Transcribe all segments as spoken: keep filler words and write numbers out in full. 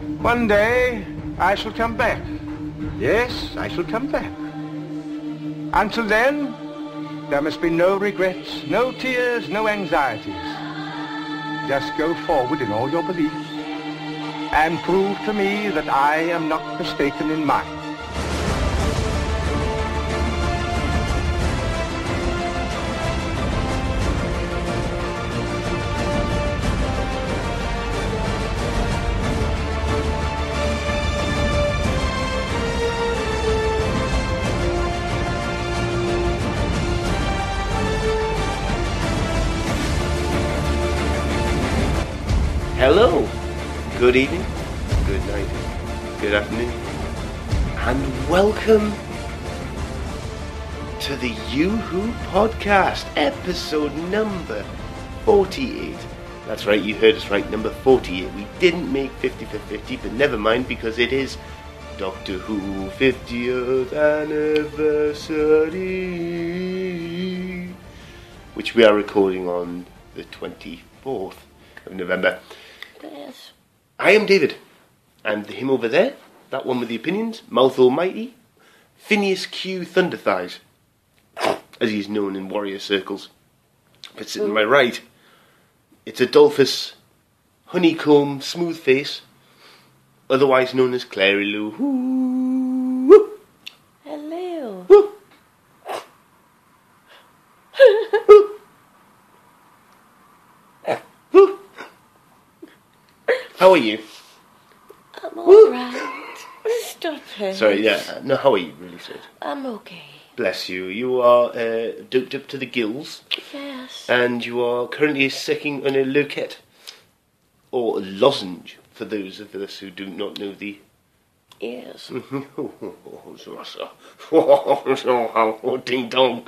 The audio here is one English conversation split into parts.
One day, I shall come back. Yes, I shall come back. Until then, there must be no regrets, no tears, no anxieties. Just go forward in all your beliefs and prove to me that I am not mistaken in mine. Hello, good evening, good night, good afternoon, and welcome to the Yoo-Hoo Podcast, episode number forty-eight. That's right, you heard us right, number forty-eight. We didn't make fifty for fifty, but never mind, because it is Doctor Who fiftieth anniversary, which we are recording on the twenty-fourth of November. Yes. I am David, and him over there, that one with the opinions, Mouth Almighty, Phineas Q Thunderthighs, as he's known in warrior circles. But sitting to my right, it's Adolphus Honeycomb Smoothface, otherwise known as Clary Lou. Woo, woo. Hello. Woo. Woo. Woo. How are you? I'm alright. Stop it. Sorry, yeah. No, how are you, really, sir? I'm okay. Bless you. You are uh, doped up to the gills. Yes. And you are currently sucking on a loquette. Or a lozenge, for those of us who do not know the... Yes. Ding dong.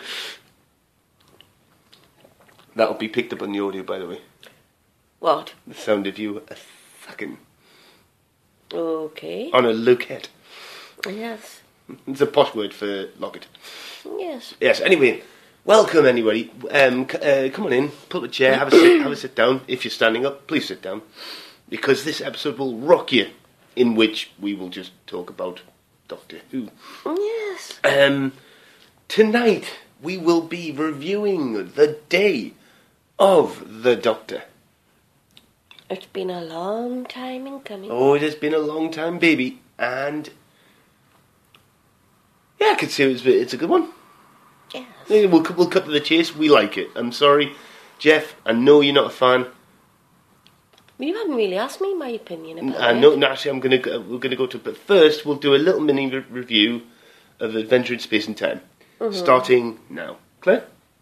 That'll be picked up on the audio, by the way. What? The sound of you a fucking... Okay. on a loquette. Yes. It's a posh word for locket. Yes. Yes, anyway, welcome anybody. Um, c- uh, come on in, pull up a chair, have a sit, have a sit down. If you're standing up, please sit down. Because this episode will rock you, in which we will just talk about Doctor Who. Yes. Um, tonight, we will be reviewing the day of the Doctor. It's been a long time in coming. Oh, it has been a long time, baby. And, yeah, I could say it's, it's a good one. Yes. Yeah, We'll, we'll cut to the chase. We like it. I'm sorry, Jeff, I know you're not a fan. You haven't really asked me my opinion about I it. know, no, actually, I'm gonna go, we're gonna go to, but first we'll do a little mini re- review of Adventure in Space and Time, Mm-hmm. starting now. Claire,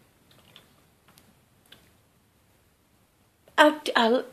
I, I,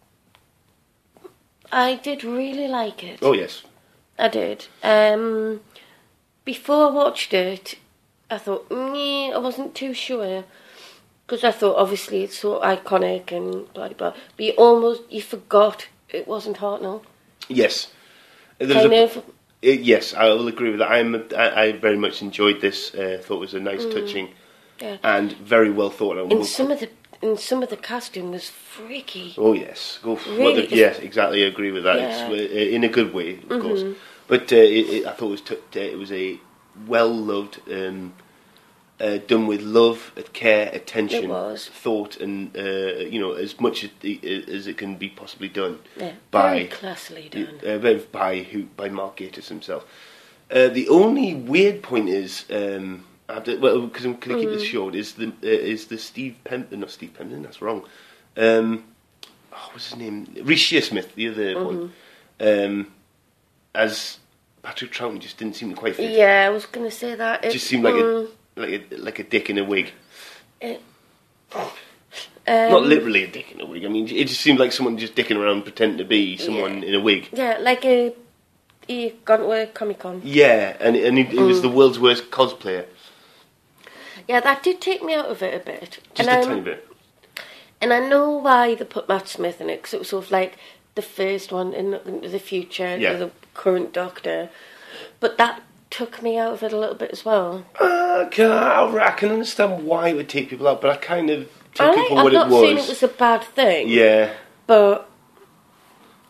I did really like it. oh yes, I did. Um, before I watched it, I thought, mm, I wasn't too sure. Because I thought, obviously, it's so iconic and blah, blah, blah. But you almost, you forgot it wasn't Hartnell. yes. There's Kind a- of. uh, yes, I will agree with that. I'm, a, I, I very much enjoyed this. Uh, thought it was a nice, touching, Yeah. and very well thought out. And some of the, and some of the casting was freaky. Oh yes, go for Really? well, yes, exactly. I agree with that. Yeah. It's uh, in a good way, of mm-hmm. course. But uh, it, it, I thought it was t- t- it was a well loved, um, uh, done with love, care, attention, It was. thought, and uh, you know, as much as, as it can be possibly done Yeah, by very classily done. uh, by- by who by Mark Gatiss himself. Uh, the only weird point is. Um, I have to, well, because I'm going to keep this short. Is the uh, is the Steve Pemberton? Not Steve Pemberton. That's wrong. Um, oh, what's his name? Reece Shearsmith, the other Mm-hmm. one. Um, as Patrick Troughton just didn't seem to quite fit. Yeah, I was going to say that. It It just seemed like mm, a like a like a dick in a wig. it, um, Not literally a dick in a wig. I mean, it just seemed like someone just dicking around pretending to be someone Yeah. in a wig. Yeah, like a, he gone to a Comic Con. Yeah, and and he, he was the world's worst cosplayer. Yeah, that did take me out of it a bit. Just and a I'm- tiny bit. And I know why they put Matt Smith in it, because it was sort of like the first one in the, into the future, Yeah. the current Doctor. But that took me out of it a little bit as well. Uh, can I, I can understand why it would take people out, but I kind of took I it for I'm what not it was. saying it was a bad thing. Yeah. But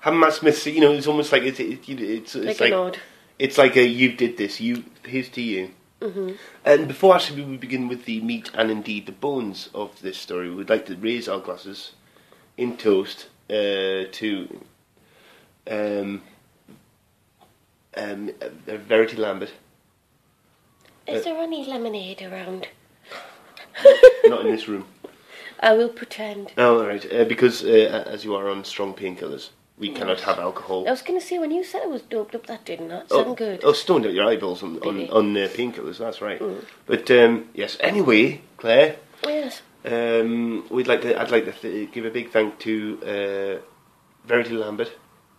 have Matt Smith. You know, it's almost like it's it, it's it's like, like an odd. it's like a you did this. You here's to you. Mm-hmm. And before actually we begin with the meat and indeed the bones of this story, we'd like to raise our glasses in toast uh, to um, um, uh, Verity Lambert. Is Uh, there any lemonade around? Not in this room. I will pretend. Oh, all right. Uh, because uh, as you are on strong painkillers, we Yes. cannot have alcohol. I was going to say, when you said it was doped up, that didn't that Oh, sound good? oh, stoned out your eyeballs on on, Really? on uh, painkillers. That's right. Mm. But um, yes. Anyway, Claire, Yes. um, we'd like to. I'd like to th- give a big thank to uh, Verity Lambert.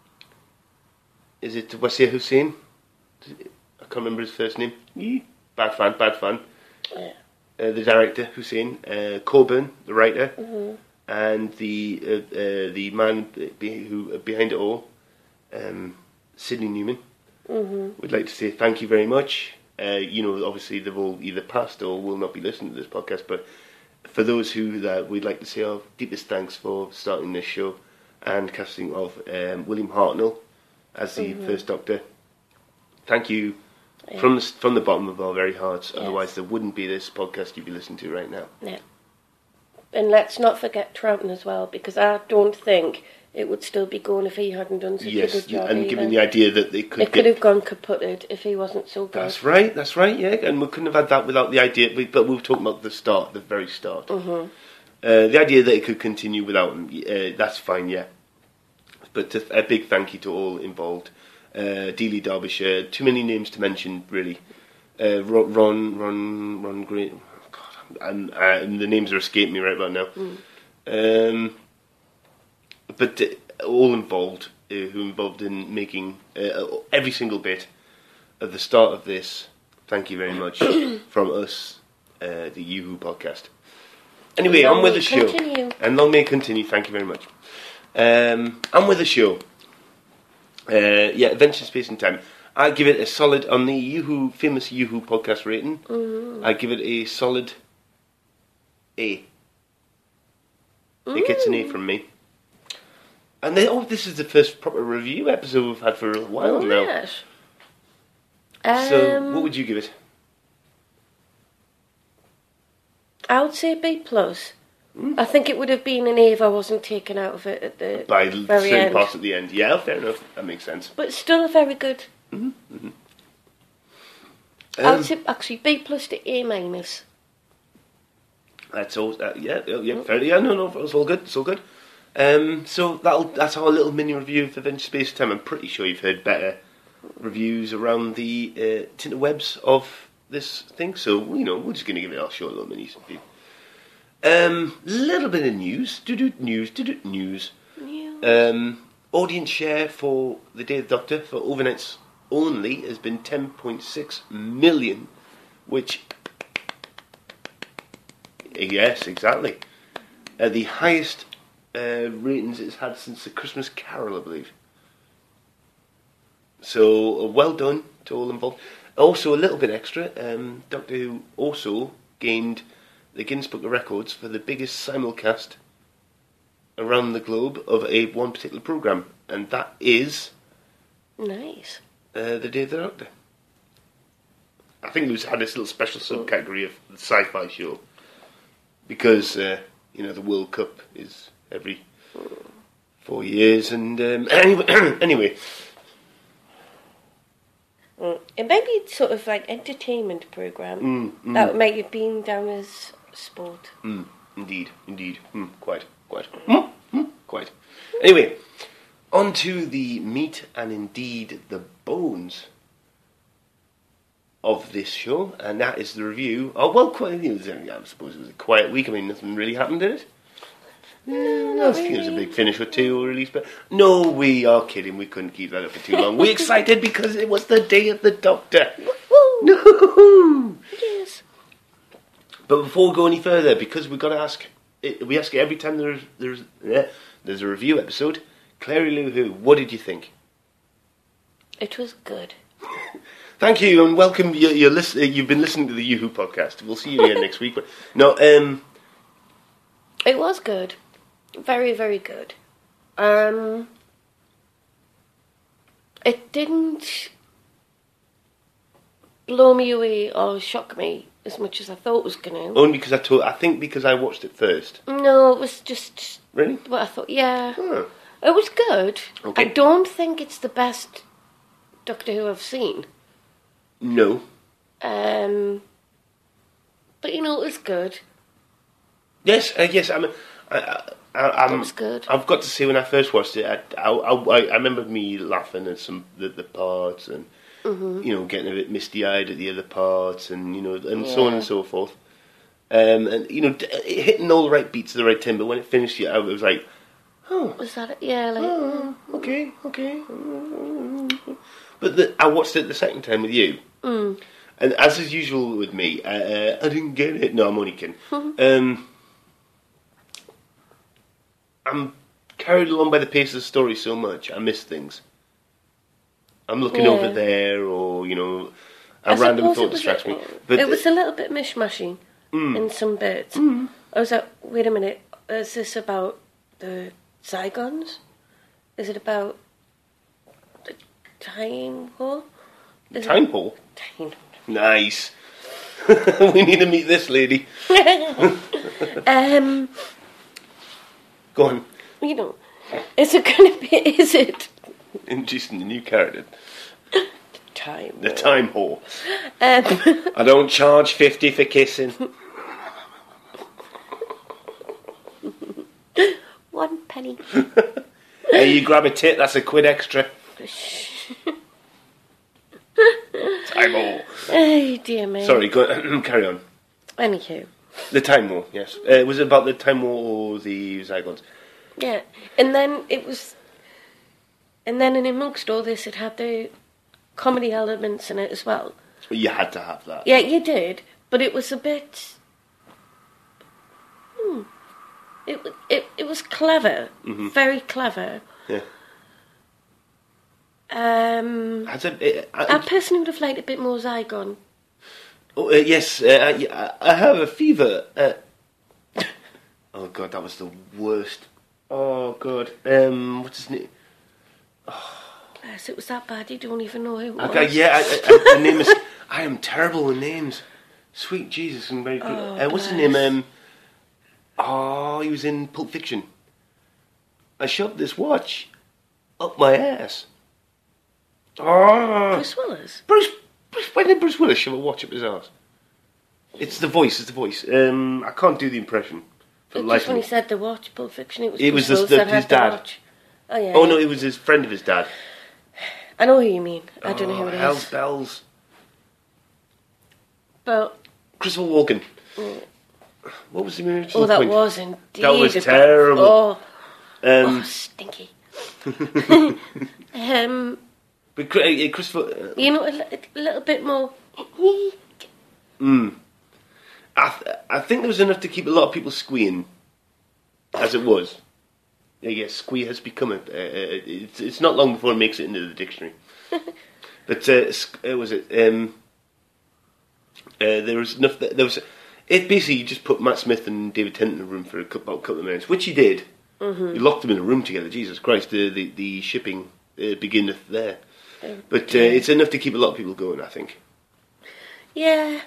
Is it Wasir Hussein? I can't remember his first name. Yeah. Bad fan. Bad fan. Yeah. Uh, the director Hussein, uh, Coburn, the writer, Mm-hmm. and the uh, uh, the man be- who uh, behind it all, um, Sidney Newman. Mm-hmm. We'd like to say thank you very much. Uh, you know, obviously they've all either passed or will not be listening to this podcast, but for those who that, we'd like to say our deepest thanks for starting this show and casting of um, William Hartnell as the Mm-hmm. first Doctor. Thank you. Yeah. From the, from the bottom of our very hearts, Yes. otherwise there wouldn't be this podcast you'd be listening to right now. Yeah. And let's not forget Troughton as well, because I don't think it would still be going if he hadn't done such Yes, a good job and either. given the idea that they could it get... could have gone kaputted if he wasn't so good. That's right, that's right, yeah, and we couldn't have had that without the idea, but but we were talking about the start, the very start. Mm-hmm. Uh, the idea that it could continue without him, uh, that's fine, yeah. But a, a big thank you to all involved. Uh, Dealey Derbyshire, too many names to mention, really. Uh, Ron, Ron, Ron, Ron Green. Oh God, and, uh, and the names are escaping me right about now. Mm. Um, but uh, all involved, uh, who involved in making uh, every single bit of the start of this. Thank you very much from us, uh, the Yoo-Hoo podcast. Anyway, Long on with may the show, continue. and long may it continue. Thank you very much. Um, on with the show. Uh, yeah, Adventure Space and Time. I give it a solid, on the Yoo-Hoo, famous Yoo-Hoo podcast rating, Mm. I give it a solid A. It gets an A from me. And then, oh, this is the first proper review episode we've had for a while Oh, now. yes. So, Um, what would you give it? I would say B plus. I think it would have been an A if I wasn't taken out of it at the By very certain end. parts at the end. Yeah, fair enough. That makes sense. But still very good. I Um, would say actually B plus to A minus. That's all. Uh, yeah, yeah, yeah, fair, yeah. No, no, it's all good. It's all good. Um, so that'll that's our little mini review of Adventure Space Time. I'm pretty sure you've heard better reviews around the uh, interwebs of this thing. So you know, we're just going to give it our short little mini review. Um, little bit of news. Do do news. Do do news. News. Um, audience share for the Day of the Doctor for overnights only has been ten point six million, which. Yes, exactly. Uh, the highest uh, ratings it's had since the Christmas Carol, I believe. So, uh, well done to all involved. Also, a little bit extra, um, Doctor Who also gained the Guinness Book of Records for the biggest simulcast around the globe of a one particular programme, and that is Nice. uh, The Day of the Doctor. I think it was had this little special subcategory of the sci-fi show. Because, uh, you know, the World Cup is every four years, and um, anyway, anyway. Mm. It might be sort of like entertainment programme. Mm, mm. That might have been down as sport. Mm, indeed, indeed, mm, quite, quite, mm, mm, quite. Anyway, on to the meat and indeed the bones of this show, and that is the review. Oh well, quite. You know, I suppose it was a quiet week. I mean, nothing really happened, did it? No, I not think it was a really. big finish or two release, but no, we are kidding. We couldn't keep that up for too long. We're excited because it was the Day of the Doctor. Woo! No. Yes. But before we go any further, because we've got to ask, it, we ask it every time there's there's yeah, there's a review episode. Clary Lou Who, what did you think? It was good. Thank you and welcome. You're, you're listen, You've been listening to the Yoo-Hoo podcast. We'll see you again next week. But no, um, It was good. Very, very good. Um, it didn't blow me away or shock me as much as I thought it was going to. Only because I told. I think because I watched it first. No, it was just Really? what I thought. Yeah, Oh. it was good. Okay. I don't think it's the best Doctor Who I've seen. No. Um, but you know, it was good. Yes, uh, yes. I'm. I, I, I'm, It was good. I've got to say, when I first watched it, I, I, I, I remember me laughing at some the, the parts, and Mm-hmm. you know, getting a bit misty-eyed at the other parts, and you know, and so on Yeah. and so forth. Um, and you know, d- hitting all the right beats at the right time. But when it finished, yeah, I was like, oh, Was that it? Yeah, like oh okay, okay. But the, I watched it the second time with you. mm, And as is usual with me, uh, uh, I didn't get it. No, I'm only kidding. um, I'm carried along by the pace of the story so much, I miss things. I'm looking Yeah. over there, or, you know, a I random suppose thought it was distracts a- me. But it was a little bit mishmashy in some bits. I was like, wait a minute, is this about the Zygons? Is it about the time war? Is Time Hall? it time? Nice. We need to meet this lady. um, Go on. you know, is it going to be? Is it Introducing the new character. time? The war? Time Hall. Um, I don't charge fifty for kissing. one penny. Hey, you grab a tit, that's a quid extra. Time Hall. Oh dear me. Sorry, go carry on. Anywho, The Time War, yes. Uh, was it about the Time War or the Zygons? yeah, and then it was, and then in amongst all this, it had the comedy elements in it as well. You had to have that. Yeah, you did, but it was a bit. Hmm, it wa- it it was clever, very clever. Yeah. Um, Has it, it, I, I personally would have liked a bit more Zygon. oh, uh, yes, uh, I, I have a fever. Uh, oh, God, that was the worst. Oh, God. Um, what's his name? Yes, it was that bad. You don't even know who it was. Okay, yeah, I, I, the name is... I am terrible with names. Sweet Jesus, I'm very good. Oh, uh, what's his bless. name? Um, oh, he was in Pulp Fiction. I shoved this watch up my ass. Oh, Bruce Willis. Bruce, Bruce, why did Bruce Willis shove a watch up his ass? It's the voice, it's the voice. Um, I can't do the impression. For the life Just of when me. he said the watch, Pulp Fiction, it was It Bruce was Willis the- that the- his had the dad. watch. Oh yeah. Oh, no, it was his friend of his dad. I know who you mean. I don't know Oh, who it is. Hell's Bells. But Christopher Walken. What was the original oh, that point? was indeed. That was a- terrible. Oh, Um, oh, stinky. um, but Chri- uh, Christopher... Uh, you know, a, li- a little bit more. mm, I, th- I think there was enough to keep a lot of people squeeing, as it was. Yeah, yeah, squee has become a... Uh, uh, it's, it's not long before it makes it into the dictionary. But, uh, sc- uh, was it... Um, uh, there was enough... That, there was... It basically, you just put Matt Smith and David Tennant in a room for a couple, about a couple of minutes, which he did. Mm-hmm. You locked them in a room together. Jesus Christ, the the, the shipping uh, beginneth there. But uh, it's enough to keep a lot of people going, I think. Yeah.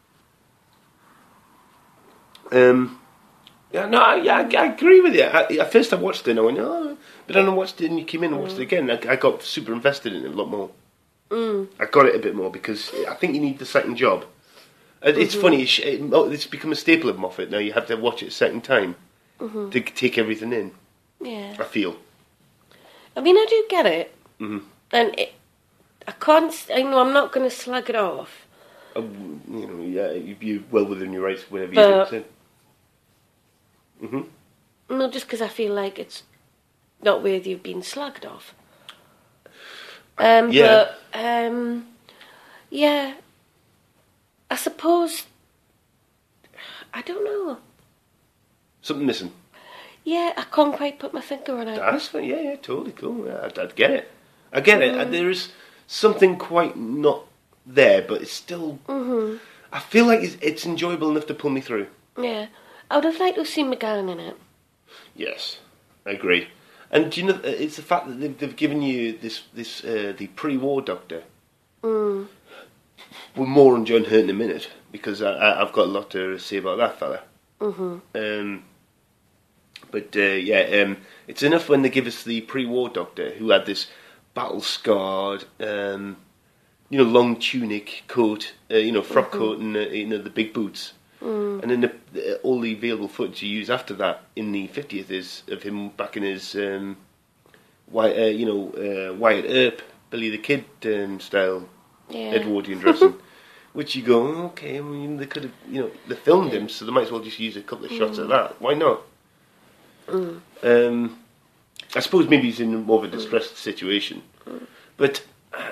Um, yeah, no, I, yeah, I, I agree with you. I, at first I watched it and I went, oh, but then I watched it and you came in and watched it again. I, I got super invested in it a lot more. Mm. I got it a bit more because I think you need the second job. And It's funny, it's, it, it's become a staple of Moffat now. You have to watch it a second time Mm-hmm. to take everything in, Yeah. I feel. I mean, I do get it, hmm and it, I can't. s- I know I'm not going to slag it off, Uh, you know, yeah, you- you're well within your rights, whatever But- you do. hmm not just because I feel like it's not worthy of being slagged off. Um, Yeah. But um, yeah, I suppose. I don't know. Something missing. Yeah, I can't quite put my finger on it. That's fine. Yeah, yeah, totally cool. Yeah, I'd, I'd get it. I get it. Uh, There is something quite not there, but it's still. Mm-hmm. I feel like it's, it's enjoyable enough to pull me through. Yeah, I would have liked to have seen McGowan in it. Yes, I agree. And do you know, it's the fact that they've, they've given you this, this uh, the pre-war Doctor. Mm. We're more on John Hurt in a minute, because I, I, I've got a lot to say about that fella. Mm-hmm. Um, but, uh, yeah, um, it's enough when they give us the pre-war Doctor, who had this battle-scarred, um, you know, long tunic coat, uh, you know, frock Mm-hmm. coat and, uh, you know, the big boots. Mm. And then the, the, all the available footage you use after that in the fiftieth is of him back in his, um, Wyatt, uh, you know, uh, Wyatt Earp, Billy the Kid um, style Yeah. Edwardian dressing. Which you go, okay, I mean, they could have, you know, they filmed him, so they might as well just use a couple of shots Mm. of that. Why not? Mm. Um, I suppose maybe he's in more of a distressed situation. Mm. But, uh,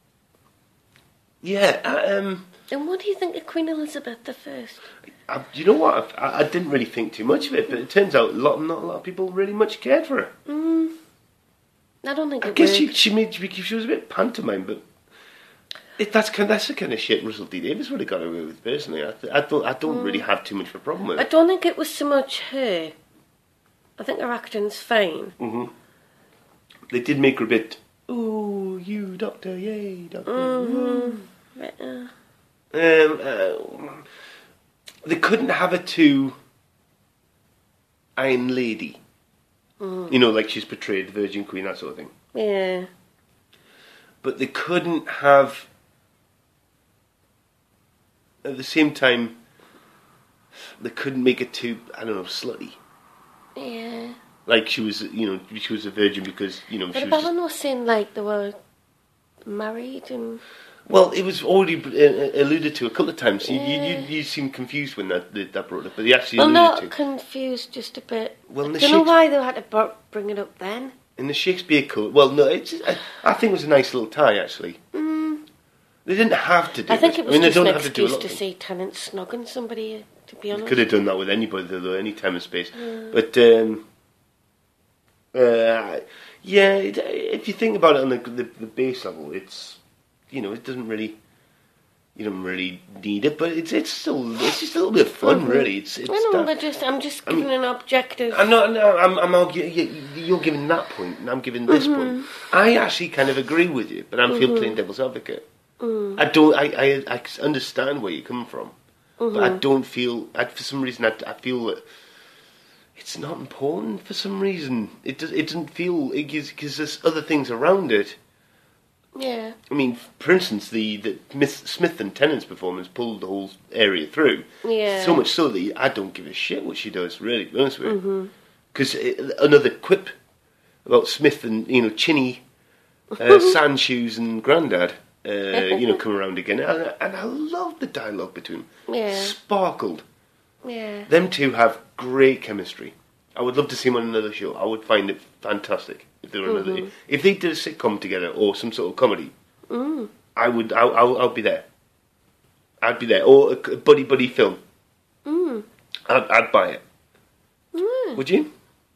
yeah, uh, um... And what do you think of Queen Elizabeth the First? I, you know what? I, I didn't really think too much of it, but it turns out a lot, not a lot of people really much cared for her. Mm. I don't think I it guess worked. she she made she was a bit pantomime, but it, that's kind that's the kind of shit Russell T Davies would have got away with. Personally, I, I don't I don't Mm. really have too much of a problem with I it. don't think it was so much her. I think her acting's fine. hmm They did make her a bit. Ooh, you doctor, yay, doctor. Mm-hmm. But, uh, Um, uh, they couldn't have her too Iron Lady. mm. You know, like she's portrayed, the Virgin Queen, that sort of thing. Yeah. But they couldn't have, at the same time, they couldn't make it too, I don't know, slutty. Yeah. Like she was, you know, she was a virgin because, you know, But she was about just, them was saying like they were married and... well, it was already uh, alluded to a couple of times. You, Yeah. you, you, you seemed confused when that that brought it up, but they actually Well, alluded not to confused, just a bit. Well, in I the don't know Shakes- why they had to br- bring it up then. in the Shakespeare Code. Well, no, it's I, I think it was a nice little tie actually. Mm. They didn't have to do I think it. it was I mean, just they an don't have to do a excuse lot to of things. see Tennant snogging somebody, to be They honest. could have done that with anybody, though, any time and space. Mm. But um, uh, yeah, it, if you think about it on the, the the base level, it's you know it doesn't really you don't really need it, but it's it's still it's just a little bit of fun, Mhm. really. It's it's I know, that- but just, I'm just I mean- giving an objective... I'm not. No, I'm. I'm arguing. you- You're giving that point, and I'm giving this Mhm. point. I actually kind of agree with you, but I'm feel Mhm. playing devil's advocate. Mm. I don't. I, I. I understand where you come from, but I Mhm. don't feel. I, for some reason, I, I feel that it's not important. For some reason, it does. It doesn't feel because there's other things around it. Yeah. I mean, for instance, the the Miss Smith and Tennant's performance pulled the whole area through. Yeah. So much so that I don't give a shit what she does. Really, to be honest with you. Mm-hmm. Because another quip about Smith and, you know, Chinny, uh, sand shoes and Grandad, uh, you know, come around again. And, and I love the dialogue between them. Yeah. Sparkled. Yeah. Them two have great chemistry. I would love to see them on another show. I would find it fantastic if they were another. Mhm. If they did a sitcom together or some sort of comedy, Mm. I would. I, I, I'd be there. I'd be there. Or a buddy buddy film. Mm. I'd, I'd buy it. Mm. Would you?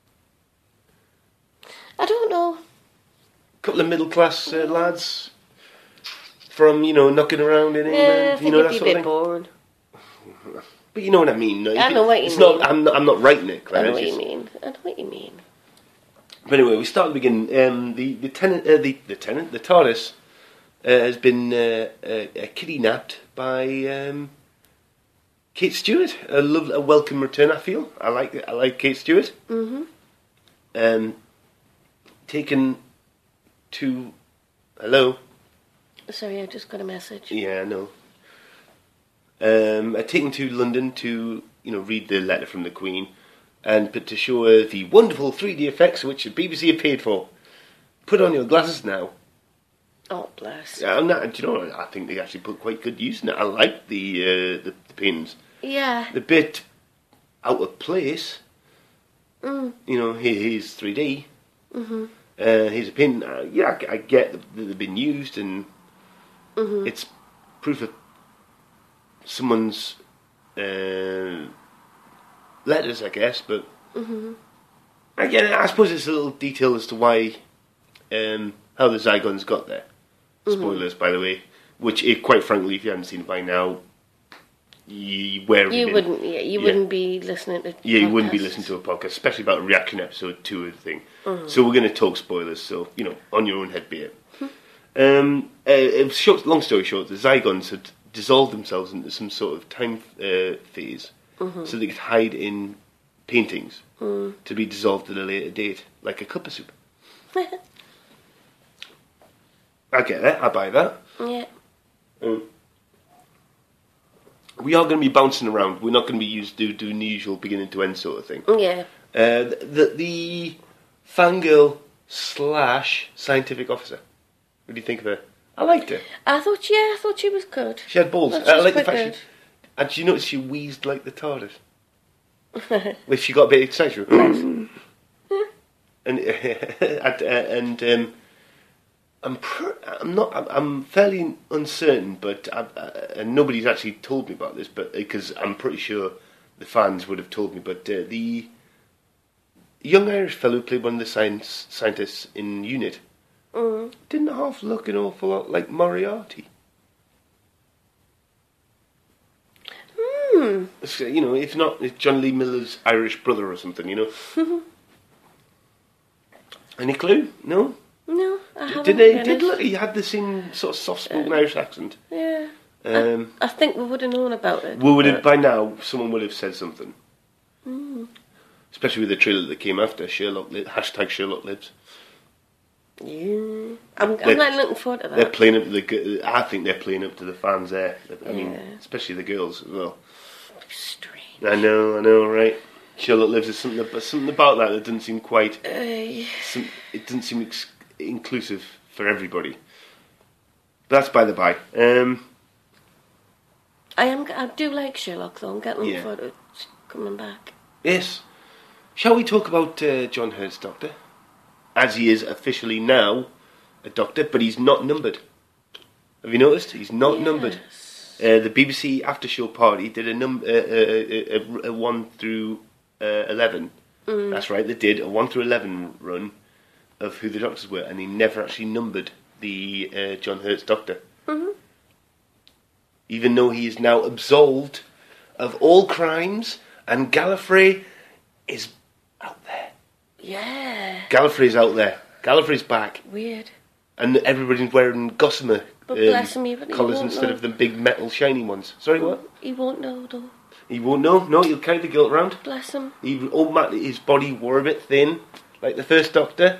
I don't know. Couple of middle class uh, lads from, you know, knocking around in England, Yeah, I you think know, it'd that be a sort of bit thing. boring. But you know what I mean. I know what you it's mean. Not, I'm not. I'm not writing it, I Claire. know it's what you just- mean. I know what you mean. But anyway, we start at the beginning. Um, the the tenant, uh, the the tenant, the TARDIS uh, has been uh, uh, uh, kidnapped by um, Kate Stewart. A love, a welcome return. I feel. I like it. I like Kate Stewart. Mm-hmm. Um, taken to. Hello. Sorry, I just got a message. Yeah, I know. Um, I taken to London to, you know, read the letter from the Queen, and but to show her the wonderful three D effects which the B B C have paid for. Put on your glasses now. Oh, bless. Yeah, I'm not, do you know what? I think they actually put quite good use in it. I like the uh, the, the pins. Yeah. The bit out of place. Mm. You know, here, here's three D. Mm-hmm. Uh, here's a pin. Uh, yeah, I, I get that they've been used, and Mm-hmm. it's proof of someone's uh, letters, I guess. But Mm-hmm. again, I suppose it's a little detail as to why, um, how the Zygons got there. Mm-hmm. Spoilers, by the way. Which, eh, quite frankly, if you haven't seen it by now, you, where have you You been? wouldn't, yeah, you Yeah. wouldn't be listening to. Yeah, you wouldn't be podcasts. listening to a podcast, especially about a reaction episode two of the thing. Mm-hmm. So we're going to talk spoilers. So you know, on your own head, be it. um, uh, it was short, long story short, the Zygons had dissolved themselves into some sort of time uh, phase, Mm-hmm. so they could hide in paintings Mm. to be dissolved at a later date, like a cup of soup. I get that. I buy that. Yeah. Um, we are going to be bouncing around. We're not going to be used to doing the usual beginning to end sort of thing. Yeah. Uh, the, the fangirl slash scientific officer. What do you think of her? I liked her. I thought, yeah, I thought she was good. She had balls. Well, I she's like the quite fact she... And did you notice she wheezed like the TARDIS? Well, she got a bit excited. and and, uh, and um, I'm pr- I'm not I'm, I'm fairly uncertain, but I, uh, and nobody's actually told me about this, but because I'm pretty sure the fans would have told me. But uh, the young Irish fellow who played one of the science scientists in UNIT Mm. didn't half look an awful lot like Moriarty. Hmm. It's, uh, You know, if not, it's John Lee Miller's Irish brother or something. You know. Any clue? No. No, I haven't. Did they? been Did in. look? He had the same sort of soft-spoken Irish accent. Yeah. Um, I think we would have known about it. we would have but- by now. Someone would have said something. Mm. Especially with the trailer that came after Sherlock. Li- hashtag Sherlock lives. Yeah. I'm, They're- I'm not looking forward to They're that. playing up to the. g- I think they're playing up to the fans there. I mean, Yeah. especially the girls as well. Strange. I know, I know, right? Sherlock lives is something, but something about that that doesn't seem quite. Uh, Some, it doesn't seem ex- inclusive for everybody. But that's by the by. Um, I am. I do like Sherlock, though. I'm getting Yeah. forward to it coming back. yes. Shall we talk about uh, John Hurt's Doctor? As he is officially now a doctor, but he's not numbered. Have you noticed? He's not numbered. Yes. Uh, the B B C after show party did a num uh, a, a, a one through uh, eleven. Mm. That's right, they did a one through eleven run of who the doctors were, and he never actually numbered the uh, John Hurt's Doctor, Mm-hmm. even though he is now absolved of all crimes, and Gallifrey is out there. Yeah. Gallifrey's out there. Gallifrey's back, Weird. and everybody's wearing gossamer But bless him, even he collars won't instead know. of the big metal shiny ones. Sorry, what? He won't know, though. He won't know. No, he'll carry the guilt around. Bless him. He, oh, man, his body wore a bit thin, like the first Doctor.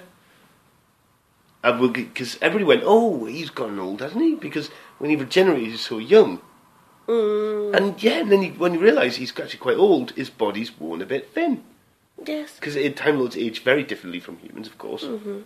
Because everybody went, oh, he's gotten old, hasn't he? Because when he regenerated, he was so young. Mm. And yeah, and then he, when he realised he's actually quite old, his body's worn a bit thin. Yes. Because Time Lords age very differently from humans, of course. Mm-hmm.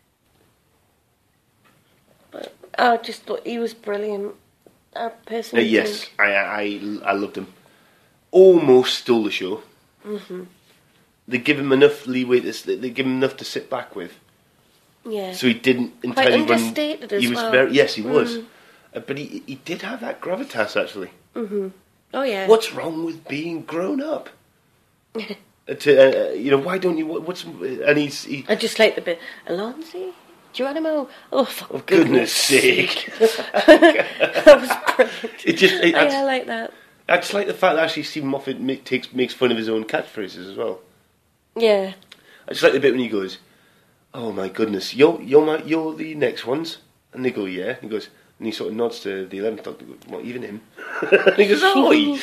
But I just thought he was brilliant. I Uh, personally yes, think. I, I I loved him. Almost stole the show. Mm-hmm. They give him enough leeway. To, s- they give him enough to sit back with, Yeah. so he didn't entirely run. understated as He was well. very yes, he was, Mm. uh, but he he did have that gravitas actually. Mm-hmm. Oh, yeah. What's wrong with being grown up? uh, to, uh, you know, why don't you? What, what's and he's he, I just like the bit. Alonzi? Geronimo? Oh, for oh, goodness, goodness sake! that was brilliant. It just it, Oh, that's, yeah, I like that. I just like the fact that actually Stephen Moffat make, takes makes fun of his own catchphrases as well. Yeah. I just like the bit when he goes, "Oh my goodness, you're you're my you're the next ones," and they go, "Yeah." And he goes, and he sort of nods to the eleventh Doctor. Goes, "What, even him?" And he goes, "Oh."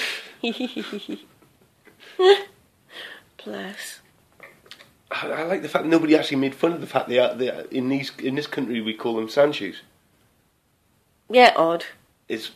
Bless. I, I like the fact that nobody actually made fun of the fact they are, they are in these in this country we call them sand shoes. Yeah, odd. It's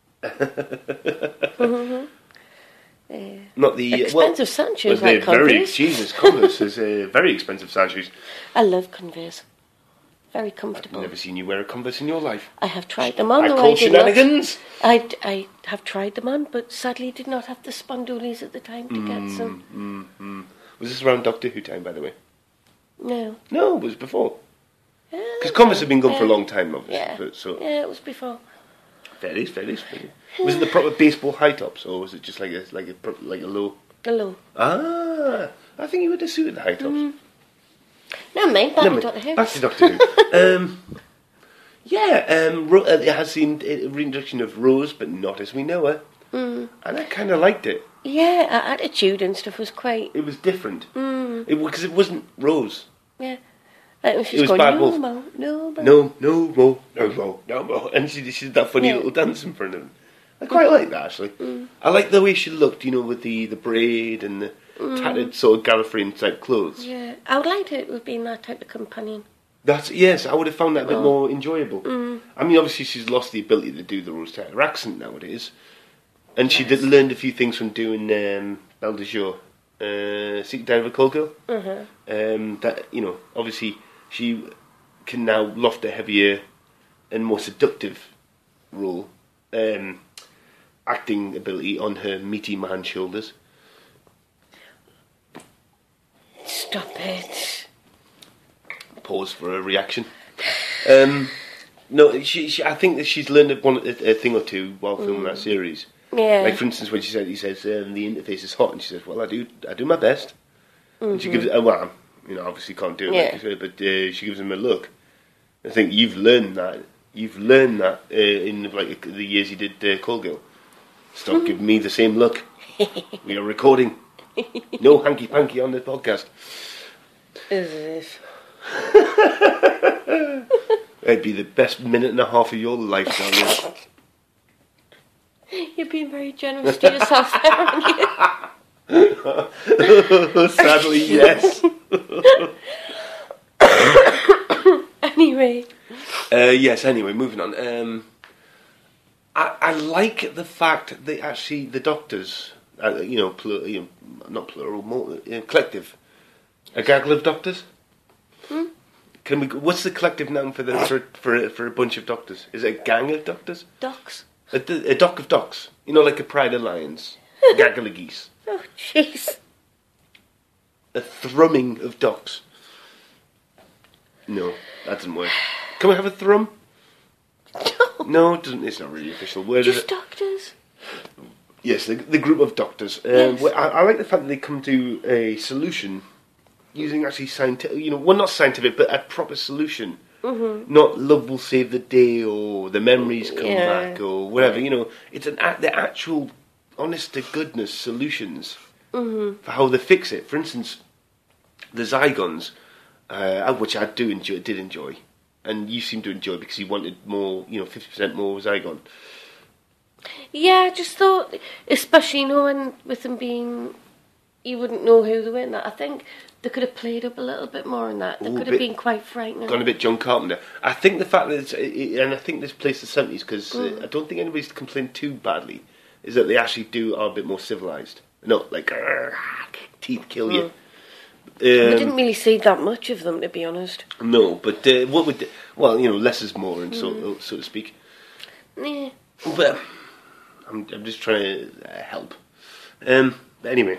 Mm-hmm. Yeah. not the Expensive well, sand shoes, well, like they're very Converse. Jesus Converse is uh, very expensive sand shoes. I love Converse. Very I've comfortable. never seen you wear a Converse in your life. I have tried them on, I though call I did not. shenanigans. I, I have tried them on, but sadly did not have the spondoolies at the time to get some. Mm, mm. Was this around Doctor Who time, by the way? No. No, it was before. Because Because Converse have been gone for a yeah. long time, obviously. Yeah. But, so Yeah, it was before. fair is, fair is, fair is. Was it the proper baseball high tops, or was it just like a like a pro- like a low? Hello. Ah, I think you would have suited the high tops. Mm. No, mate, back Never to mind. Doctor Who. Back to Doctor Who. um, yeah, um, Ro- uh, it has seen a reintroduction of Rose, but not as we know her. Mm. And I kind of liked it. Yeah, her attitude and stuff was quite... It was different. Mm. It Because it wasn't Rose. Yeah. Like, she It was going, Bad no Wolf. more, no more. No, no more, no more, no more. And she, she did that funny Yeah. little dance in front of him. I quite like that, actually. Mm. I like the way she looked, you know, with the, the braid and the Mm. tattered sort of Gallifreyan type clothes. Yeah, I would like to have been that type of companion. That's Yes, I would have found that a bit Oh. more enjoyable. Mm. I mean, obviously she's lost the ability to do the Rose Taylor accent nowadays. And she Yes. did learned a few things from doing um, Belle de Jour, uh, Secret Diary of a Cold Girl. Uh-huh. Um, that, you know, obviously she can now loft a heavier and more seductive role, um, acting ability on her meaty man shoulders. Stop it. Pause for a reaction. Um, no, she, she. I think that she's learned a, one, a, a thing or two while filming that series. Yeah. Like, for instance, when she said, he says um, the interface is hot, and she says, "Well, I do, I do my best." And she gives, uh, well, you know, obviously can't do it, Yeah. like you said, but uh, she gives him a look. I think you've learned that. You've learned that uh, in like the years you did uh, Cold Girl. Stop giving me the same look. We are recording. No hanky panky on the podcast. As if. It'd be the best minute and a half of your life, darling. You're being very generous to yourself there, aren't you? Sadly, yes. Anyway. Uh, yes, anyway, moving on. Um, I, I like the fact that actually the doctors, uh, you, know, pl- you know, not plural, more, uh, collective, a gaggle of doctors? Hmm? Can we? What's the collective noun for the for, for, for a bunch of doctors? Is it a gang of doctors? Ducks. A, a dock of docks. You know, like a pride of lions. A gaggle of geese. Oh, jeez. A thrumming of docks. No, that doesn't work. Can we have a thrum? No. No, it doesn't. It's not really official word, is Just it? doctors. Yes, the, the group of doctors. Um, Yes. well, I, I like the fact that they come to a solution using actually scientific, you know, well, not scientific, but a proper solution. Mm-hmm. Not love will save the day or the memories come Yeah. back or whatever. You know, it's an a- the actual, honest to goodness solutions Mm-hmm. for how they fix it. For instance, the Zygons, uh, which I do enjoy, did enjoy, and you seem to enjoy because you wanted more, you know, fifty percent more Zygon. Yeah, I just thought, especially knowing with them being, you wouldn't know who they were in that. I think they could have played up a little bit more in that. They Ooh, could bit- have been quite frightening. Gone a bit John Carpenter. I think the fact that it's, it, and I think this plays the seventies because uh, I don't think anybody's complained too badly, is that they actually do are a bit more civilised. Not like, "Argh, teeth kill you. we Um, didn't really see that much of them, to be honest. no, but uh, what would, well, you know, less is more, and so so to speak. Yeah. But I'm I'm just trying to uh, help. Um, but anyway,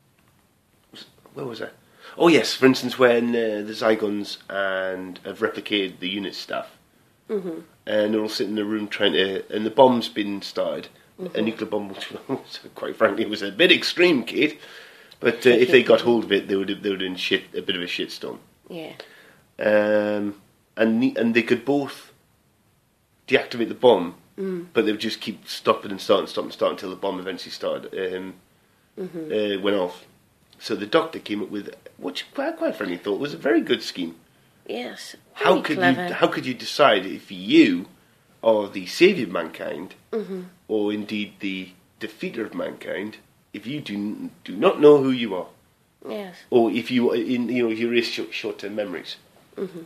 where was I? Oh yes, for instance, when uh, the Zygons and have replicated the unit staff, Mm-hmm. and they're all sitting in a room trying to, and the bomb's been started, a nuclear bomb, which was, quite frankly was a bit extreme, Kate. But uh, if they got hold of it, they would have, they would have been shit, a bit of a shitstorm. Yeah. Um, and the, and they could both deactivate the bomb, Mm. but they would just keep stopping and starting, stopping and starting until the bomb eventually started, um, Mm-hmm. uh, went off. So the Doctor came up with, which quite, quite frankly thought was a very good scheme. Yes. How Very could clever. you how could you decide if you are the saviour of mankind, Mm-hmm. or indeed the defeater of mankind, if you do do not know who you are, Yes. or if you in you know you erase short, short-term memories? Mm-hmm.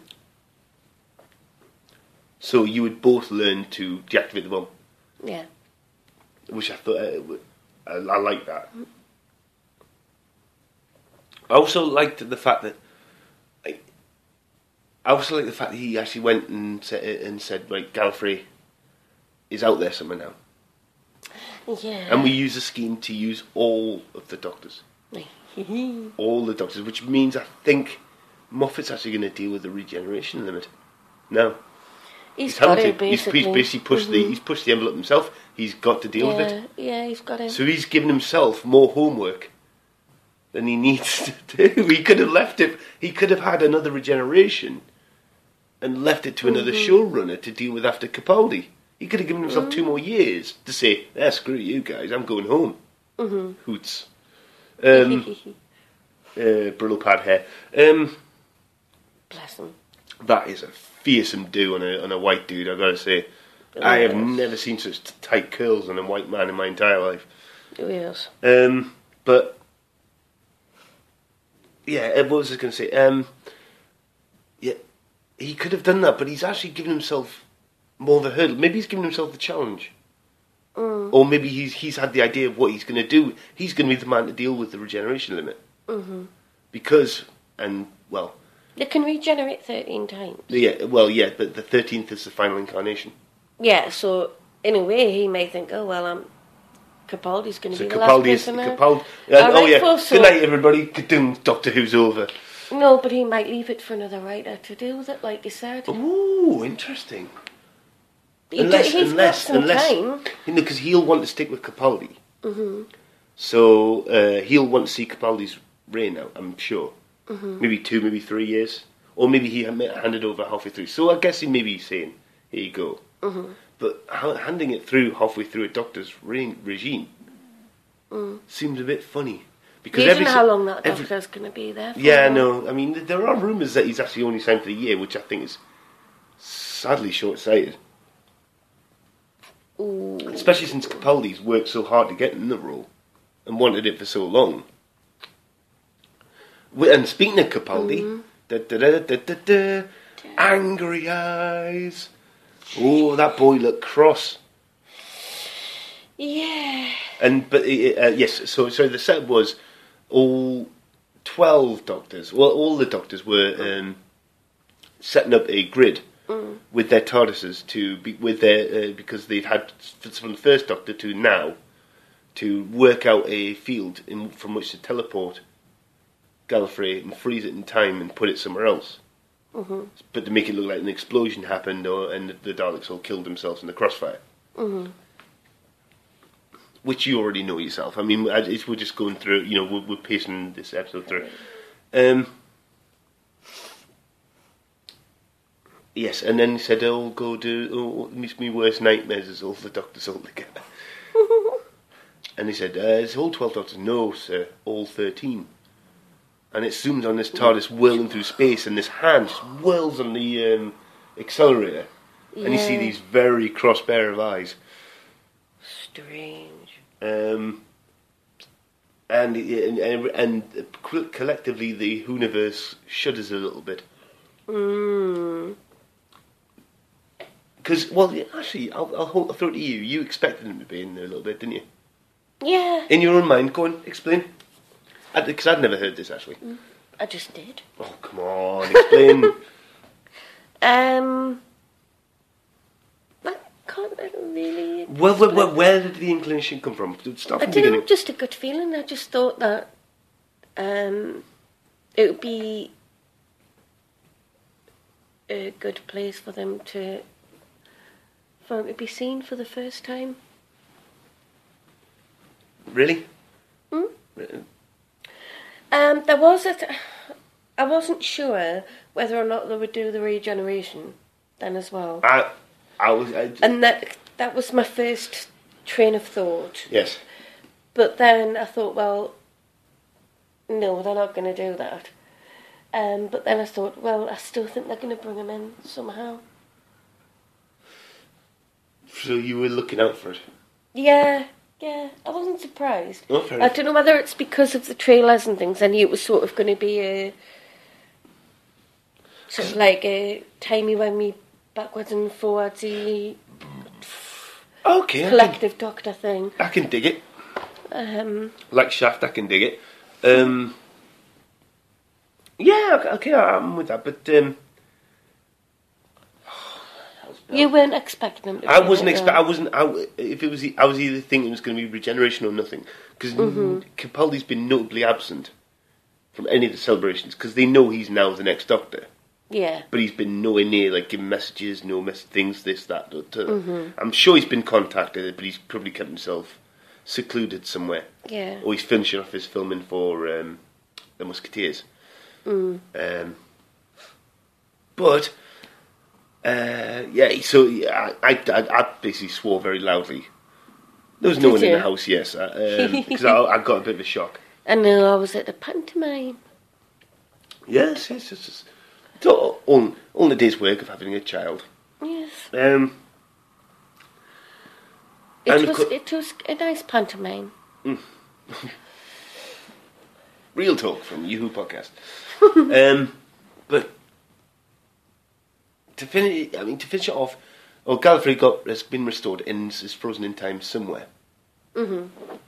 So you would both learn to deactivate the bomb, Yeah. which I thought uh, w- I, I like that. I also liked the fact that. I, I also like the fact that he actually went and said, and said, right, Gallifrey is out there somewhere now. Yeah. And we use a scheme to use all of the Doctors. All the Doctors, which means I think Moffat's actually going to deal with the regeneration limit. No. He's having got it, to. He's, basically. he's basically pushed the, he's pushed the envelope himself. He's got to deal yeah. with it. Yeah, he's got it. So he's given himself more homework than he needs to do. He could have left it. He could have had another regeneration and left it to another Mm-hmm. showrunner to deal with after Capaldi. He could have given himself mm. two more years to say, "Ah, screw you guys, I'm going home." Mm-hmm. Hoots. Um, uh, Brillo pad hair. Um, Bless him. That is a fearsome do on a on a white dude, I've got to say. Oh, I have yes. never seen such tight curls on a white man in my entire life. Oh, yes. Um, but, yeah, what was I going to say? Um, yeah, he could have done that, but he's actually given himself more of a hurdle. Maybe he's given himself the challenge. Mm. Or maybe he's he's had the idea of what he's going to do. He's going to be the man to deal with the regeneration limit. Mm-hmm. Because, and, well... They can regenerate thirteen times. Yeah, well, yeah, but the thirteenth is the final incarnation. Yeah, so, in a way, he may think, oh, well, I'm... Capaldi's going to so be Capaldi the last is, person now. Capaldi, uh, oh, yeah, so. Good night, everybody. Kadoom, Doctor Who's over. No, but he might leave it for another writer to deal with it, like you said. Ooh, interesting. He unless, do, he's unless, got some unless, time. You know, because he'll want to stick with Capaldi. Mm-hmm. So uh, he'll want to see Capaldi's reign out, I'm sure. Mm-hmm. Maybe two, maybe three years. Or maybe he handed over halfway through. So I guess he may be saying, here you go. Mm-hmm. But handing it through halfway through a Doctor's reign, regime mm. seems a bit funny. Because you don't know how long that every, Doctor's going to be there for. Yeah, no. I mean, there are rumours that he's actually only signed for a year, which I think is sadly short-sighted. Ooh. Especially since Capaldi's worked so hard to get in the role and wanted it for so long. And speaking of Capaldi, mm. da, da, da, da, da, da, angry eyes. Oh, that boy looked cross. Yeah. And but uh, yes, so so the set was all twelve doctors. Well, all the doctors were um, setting up a grid mm. with their TARDISes to be with their uh, because they'd had from the first Doctor to now to work out a field in, from which to teleport Gallifrey and freeze it in time and put it somewhere else. Mm-hmm. But to make it look like an explosion happened, or and the Daleks all killed themselves in the crossfire. Mm-hmm. Which you already know yourself. I mean, it's, we're just going through. You know, we're, we're pacing this episode through. Um, yes, and then he said, "Oh, go do. Oh, meets me worst nightmares is all the doctors all together." And he said, uh, "It's all twelve doctors." No, sir, all thirteen. And it zooms on this TARDIS whirling through space, and this hand just whirls on the um, accelerator. Yeah. And you see these very cross pair of eyes. Strange. Um, and, and, and collectively, the Whoniverse shudders a little bit. Mm. Because, well, actually, I'll, I'll, hold, I'll throw it to you. You expected him to be in there a little bit, didn't you? Yeah. In your own mind, go on, explain. Because I'd never heard this, actually. I just did. Oh, come on, explain. um, I can't really... Well, where, where, where did the inclination come from? Start I from don't beginning. know, just a good feeling. I just thought that um, it would be a good place for them to... for him to be seen for the first time. Really? Hmm? Really? Um, there was a... T- I wasn't sure whether or not they would do the regeneration then as well. I, I was... I, and that that was my first train of thought. Yes. But then I thought, well, no, they're not going to do that. Um, but then I thought, well, I still think they're going to bring him in somehow. So you were looking out for it? Yeah. Yeah, I wasn't surprised. Oh, fair I don't know whether it's because of the trailers and things. I knew it was sort of going to be a sort of like a timey-wimey, backwards and forwardsy okay, collective can, Doctor thing. I can dig it. Um, like Shaft, I can dig it. Um, yeah, okay, I'm with that. But um, you weren't expecting them to I be wasn't it, expect. I wasn't. I, if it was, I was either thinking it was going to be regeneration or nothing. Because mm-hmm. Capaldi's been notably absent from any of the celebrations because they know he's now the next Doctor. Yeah. But he's been nowhere near like giving messages, no mess things, this, that. that. Mm-hmm. I'm sure he's been contacted, but he's probably kept himself secluded somewhere. Yeah. Or he's finishing off his filming for um, the Musketeers. Mm. Um, but. Uh, yeah, so yeah, I, I, I basically swore very loudly. There was no Did one in you? the house, yes, because I, I got a bit of a shock. I know I was at the pantomime. Yes, yes, yes. yes. It's all, all, all a day's work of having a child. Yes. Um, It and of was cour- it was a nice pantomime. Real talk from Yahoo Podcast. um, but to finish, I mean, to finish it off, well, Gallifrey got has been restored and is frozen in time somewhere. Mhm.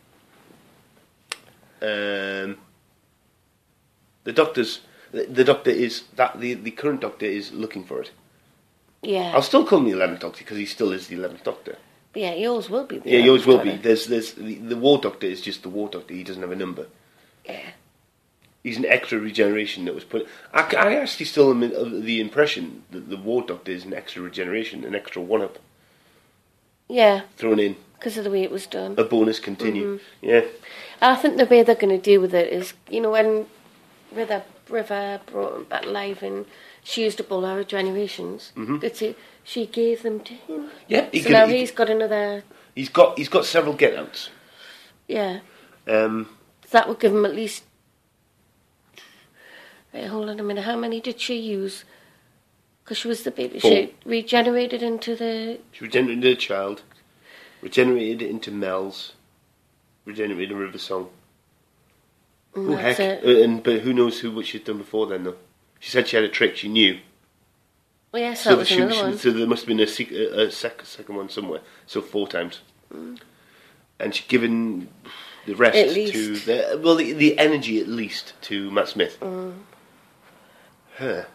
Um, the doctor's the, the doctor is that the the current doctor is looking for it. Yeah. I'll still call him the eleventh Doctor because he still is the eleventh Doctor. Yeah, yours will be. The Yeah, yours will be. Doctor. There's there's the, the War Doctor is just the War Doctor. He doesn't have a number. Yeah. He's an extra regeneration that was put. I, I actually still am of the impression that the War Doctor is an extra regeneration, an extra one up Yeah, thrown in, because of the way it was done. a bonus continue. Mm-hmm. Yeah, I think the way they're going to deal with it is, you know, when River River brought him back alive and she used up all her regenerations, Mhm. that she, she gave them to him. yeah. He so can, now he, he's got another. he's got he's got several get outs. Yeah, Um, so that would give him at least. Wait, hold on a minute. How many did she use? Because she was the baby. Four. She regenerated into the. she regenerated a child, regenerated into Mel's, regenerated River Song. and Who that's heck? it. Uh, and but who knows who what she'd done before then though? She said she had a trick. She knew. Oh, yes, So that was she- another she- one. So there must have been a, sec- a sec- second one somewhere. So four times. And she'd given the rest At to least. the well, the, the energy at least to Matt Smith. Mm. Her.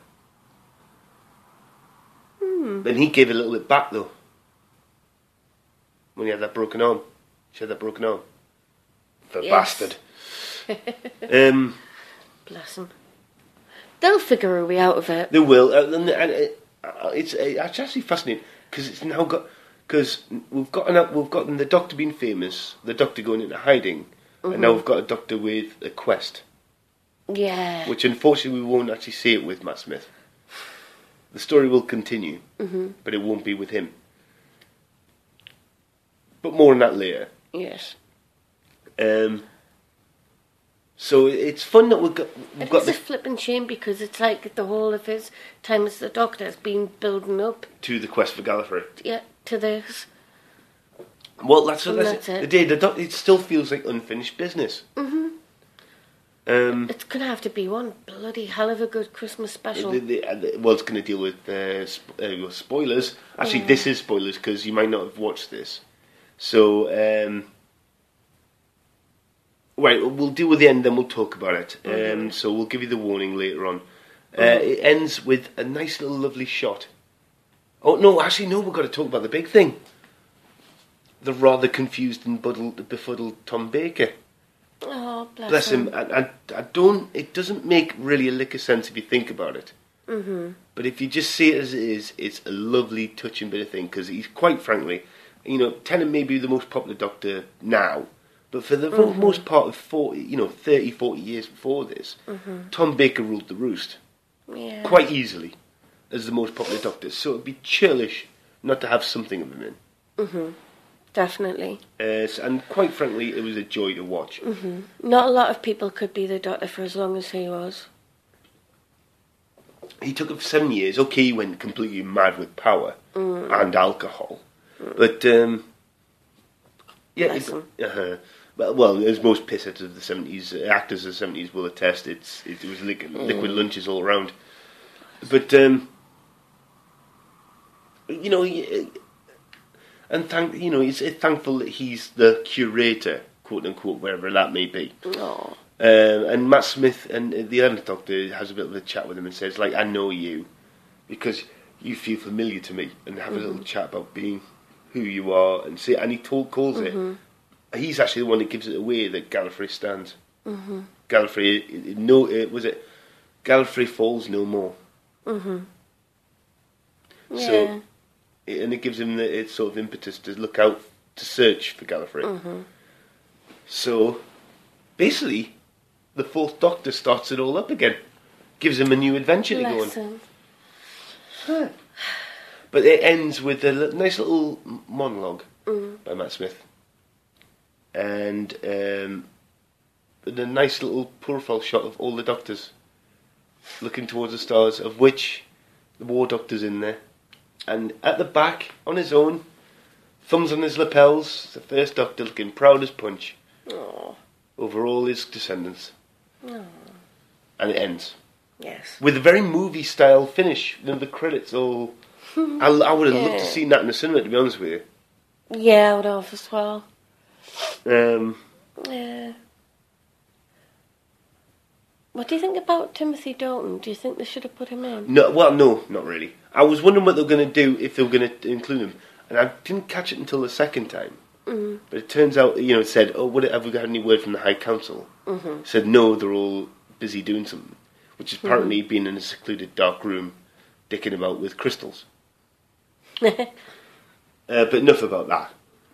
Hmm. Then he gave a little bit back though. When he had that broken arm, she had that broken arm. The Yes. bastard. um, Bless him. They'll figure a way out of it. they will, uh, and, and it, uh, it's, uh, it's actually fascinating because it's now got because we've got an, we've gotten the Doctor being famous, the Doctor going into hiding, and now we've got a Doctor with a quest, Yeah. which unfortunately we won't actually see it with Matt Smith. The story will continue, Mhm. but it won't be with him. But more on that later. Yes. Um, so it's fun that we've got we've It got is a the, flipping shame because it's like the whole of his time as the Doctor has been building up, to the quest for Gallifrey. yeah, to this. Well, that's, And that's, that's it. it. The day the doc, it still feels like unfinished business. Mhm. Um, It's gonna have to be one bloody hell of a good Christmas special. the, the, uh, the, well, it's going to deal with uh, sp- uh, well, spoilers. Actually, Yeah. this is spoilers because you might not have watched this. So, um, right, we'll deal with the end, then we'll talk about it. Um, Mhm. so we'll give you the warning later on. Uh, Mhm. It ends with a nice little lovely shot. Oh no, actually no, we've got to talk about the big thing. The rather confused and befuddled, befuddled Tom Baker. Oh, bless, Bless him. I, I, I don't. It doesn't make really a lick of sense if you think about it. Mhm. But if you just see it as it is, it's a lovely, touching bit of thing. Because he's quite frankly, you know, Tennant may be the most popular Doctor now, but for the mo- Mhm. most part of forty, you know, thirty, forty years before this, Mhm. Tom Baker ruled the roost Yeah. quite easily as the most popular Doctor. So it'd be churlish not to have something of him in. Mhm. Definitely. Uh, s- and quite frankly, it was a joy to watch. Mhm. Not a lot of people could be the Doctor for as long as he was. He took it for seven years. Okay, he went completely mad with power Mm. and alcohol, but um, yeah, Bless it, him. uh, well, well, as most pissheads of the seventies, uh, actors of the seventies will attest, it's it, was liquid, liquid Mm. lunches all around. But um, you know, he- and thank you know, he's thankful that he's the curator, quote unquote, wherever that may be. Oh. Um, and Matt Smith and uh, the eleventh Doctor has a bit of a chat with him and says, like, I know you because you feel familiar to me, and have a little chat about being who you are, and see. And he told, calls Mhm. it. He's actually the one that gives it away that Gallifrey stands. Mhm. Gallifrey, it, it, no, it, was it Gallifrey falls no more. Mhm. Yeah. So, it, and it gives him the it's sort of impetus to look out to search for Gallifrey. Mhm. So, basically, the fourth Doctor starts it all up again. Gives him a new adventure to go on. Bless him. But it ends with a li- nice little m- monologue Mm. by Matt Smith. And um, and a nice little profile shot of all the doctors looking towards the stars, of which the war doctor's in there. And at the back, on his own, thumbs on his lapels, the first doctor looking proud as punch Oh. over all his descendants. Oh. And it ends Yes. with a very movie-style finish. You know, the credits all... I, I would have loved to Yeah. see that in the cinema, to be honest with you. Yeah, I would have as well. Um, Yeah. What do you think about Timothy Dalton? Do you think they should have put him in? no, well, no, not really. I was wondering what they were going to do, if they were going to include him. And I didn't catch it until the second time. Mm. But it turns out, you know, it said, oh, what, have we got any word from the High Council? Mm-hmm. It said, no, they're all busy doing something. Which is apparently being in a secluded dark room, dicking about with crystals. uh, but enough about that.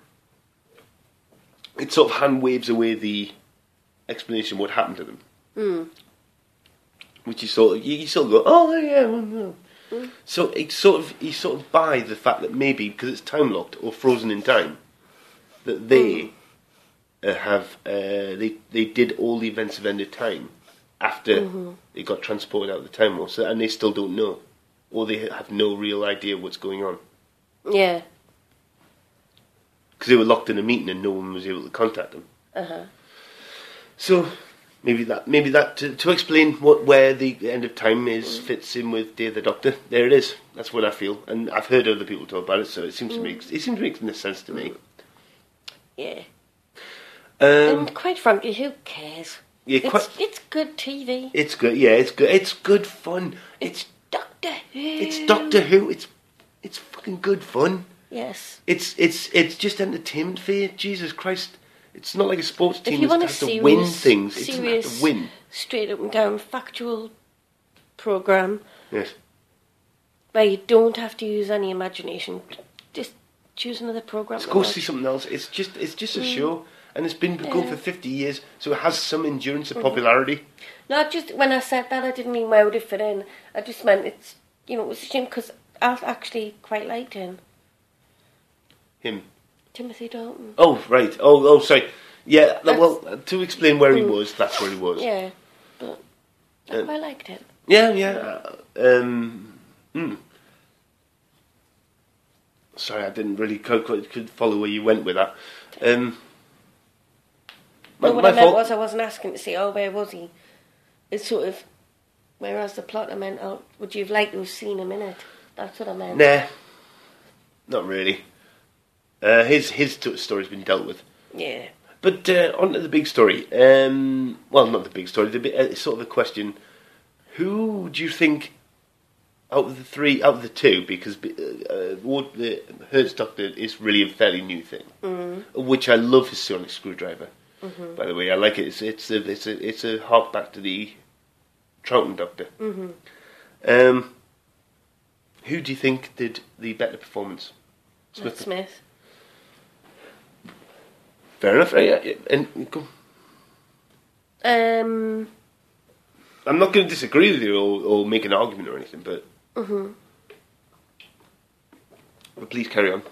It sort of hand waves away the explanation of what happened to them. Mm. Which you sort of, you, you sort of go, oh yeah, well, no. Mm. So it's sort of, you sort of buy the fact that maybe, because it's time locked or frozen in time, that they mm. uh, have, uh, they they did all the events of End of Time after mm-hmm. they got transported out of the time war, so, and they still don't know. Or they have no real idea what's going on. Yeah. Because they were locked in a meeting and no one was able to contact them. Uh-huh. So maybe that maybe that to, to explain what where the end of time is Mm. fits in with Day of the Doctor. There it is. That's what I feel, and I've heard other people talk about it, so it seems Mm. to make it seems to make sense to me. Yeah. Um, And quite frankly, who cares? yeah, It's, quite. it's good T V. It's good. Yeah, it's good. It's good fun. It's Doctor Who. it's Doctor Who. It's it's fucking good fun. Yes. It's it's it's just entertainment for you. Jesus Christ. It's not like a sports If team you that want a has to serious, win things. It doesn't have serious, to win. straight up and down factual program Yes. where you don't have to use any imagination, just choose another program. Let's to go watch. see something else. It's just it's just a show, and it's been going Yeah. for fifty years, so it has some endurance Mm-hmm. of popularity. No, just when I said that, I didn't mean where would it fit in. I just meant it's, you know, it was a shame because I actually quite liked him, Him. Timothy Dalton. Oh right. Oh oh sorry. Yeah. That's- Well, to explain where he Mm. was, that's where he was. Yeah, but I Uh, quite liked it. Yeah. Yeah. uh, Um. Mm. Sorry, I didn't really quite, quite could follow where you went with that. Um. My, No, what my I meant fault. was I wasn't asking to say, oh, where was he? It's sort of, whereas the plot I meant, oh, would you have liked to have seen him in it? That's what I meant. Nah. Not really. Uh, his his t- story's been dealt with. Yeah. But uh, on to the big story. Um, well, not the big story. The bit, uh, it's sort of a question. Who do you think, out of the three, out of the two, because uh, what the Hertz Doctor is really a fairly new thing, Mm. which I love his sonic screwdriver. Mm-hmm. By the way, I like it. It's it's a it's a it's a hark back to the Troughton Doctor. Mm-hmm. Um, who do you think did the better performance? Matt Smith. Fair enough. Yeah, yeah, and go. Um. I'm not going to disagree with you or, or make an argument or anything, but, Mm-hmm. but please carry on.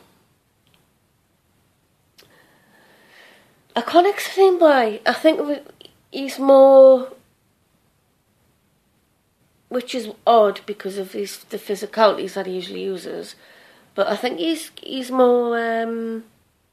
I can't explain why. I think it was- he's more, which is odd because of his the physicalities that he usually uses. But I think he's he's more. Um,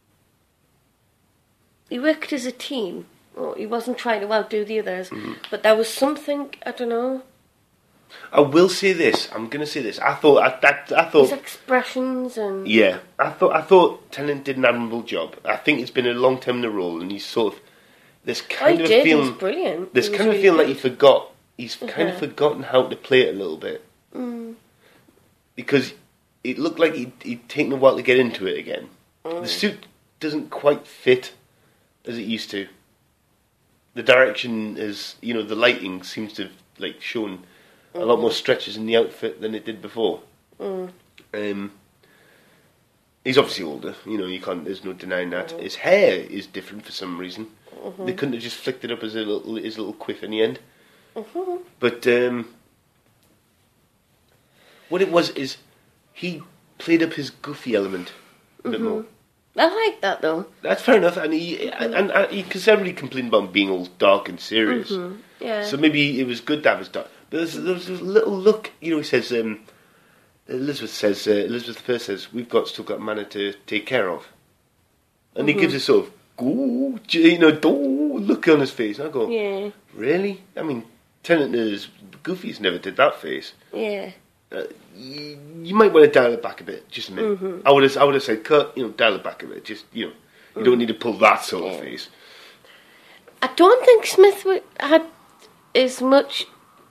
he worked as a team. Or he wasn't trying to outdo the others, Mm-hmm. but there was something I don't know. I will say this. I'm going to say this. I thought. I, I, I His thought. expressions and Yeah, I thought. I thought Tennant did an admirable job. I think it's been a long time in the role, and he's sort of. There's oh, kind he of did. a feeling. He was brilliant. There's He was kind of a really feeling like he good. forgot. He's kind of Uh-huh. forgotten how to play it a little bit Mm. because it looked like he'd, he'd taken a while to get into it again. Mm. The suit doesn't quite fit as it used to. The direction is, you know, the lighting seems to have like shown a lot more stretches in the outfit than it did before. Mm. Um, he's obviously older, you know. You can't. There's no denying that. His hair is different for some reason. Mm-hmm. They couldn't have just flicked it up as a little, his little quiff in the end. Mm-hmm. But um, what it was is he played up his goofy element a bit more. I like that though. That's fair enough, and he and, and, and he because everybody complained about him being all dark and serious. Mm-hmm. Yeah. So maybe it was good to have his dark. But there's, there's a little look, you know. He says, um, Elizabeth says, uh, Elizabeth the First says, "We've got still got Manor to take care of," and mm-hmm. he gives a sort of, "Ooh," you know, "Ooh," look on his face. And I go, "Yeah, really?" I mean, Tennant is Goofy's never did that face. Yeah. Uh, you, you might want to dial it back a bit, just a minute. Mm-hmm. I would have, I would have said, cut, you know, dial it back a bit. Just, you know, you mm. don't need to pull that sort yeah. of face. I don't think Smith had as much.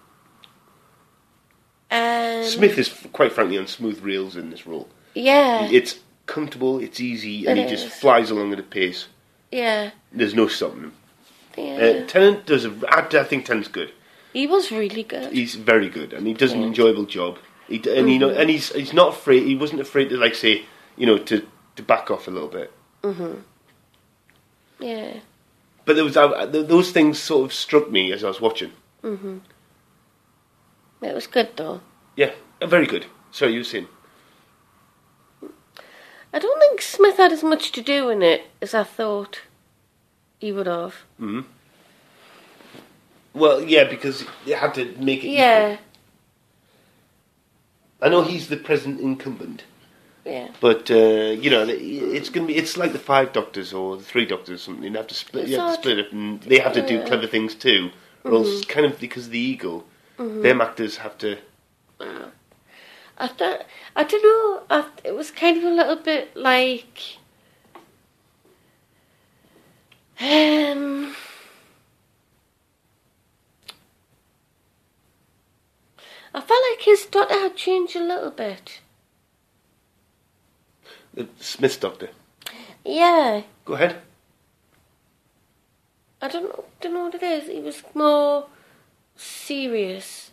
Um, Smith is, quite frankly, on smooth rails in this role. Yeah. It's comfortable, it's easy, and it he is. just flies along at a pace. Yeah. There's no stopping him. Yeah. Uh, Tennant does a. I, I think Tennant's good. He was really good. He's very good, and he does an yeah. enjoyable job. He and mm-hmm. you know, and he's he's not afraid. He wasn't afraid to like say, you know, to, to back off a little bit. Mhm. Yeah. But there was uh, those things sort of struck me as I was watching. Mhm. It was good though. Yeah, very good. Sorry, you were saying. I don't think Smith had as much to do in it as I thought he would have. Mhm. Well, yeah, because they had to make it Yeah. equal. I know he's the present incumbent. Yeah. But, uh, you know, it's going to be, it's like the Five Doctors or the Three Doctors or something. You have to split, you have to split it, and they have to do yeah. clever things too. Or Mm-hmm. else, kind of because of the ego, mm-hmm. them actors have to... I thought, I don't know, I, it was kind of a little bit like... Um... I felt like his doctor had changed a little bit. The Smith's doctor. Yeah. Go ahead. I don't know, don't know what it is. He was more serious